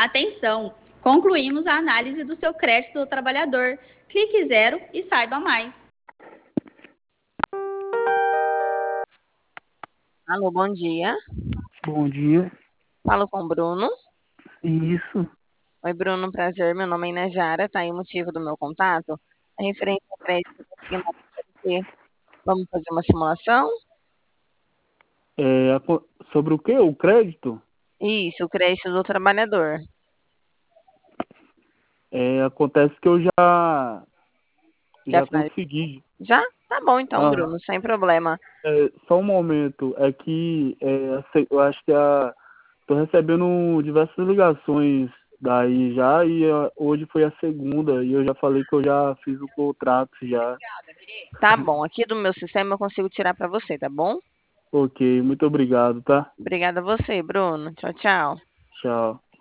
Atenção! Concluímos a análise do seu crédito do trabalhador. Clique zero e saiba mais. Alô, bom dia. Bom dia. Falo com o Bruno. Isso. Oi, Bruno, prazer. Meu nome é Inajara, tá aí o motivo do meu contato. É referente ao crédito consignado para você. Vamos fazer uma simulação? Sobre o quê? O crédito? Isso, o crédito do trabalhador. Acontece que eu Já já faz? consegui. Já? Tá bom então, Ah, Bruno, sem problema. só um momento. É que eu acho que tô recebendo diversas ligações daí já e hoje foi a segunda e eu já falei que eu já fiz o contrato já. Tá bom, aqui do meu sistema eu consigo tirar para você, tá bom? Ok, muito obrigado, tá? Obrigada a você, Bruno. Tchau, tchau. Tchau.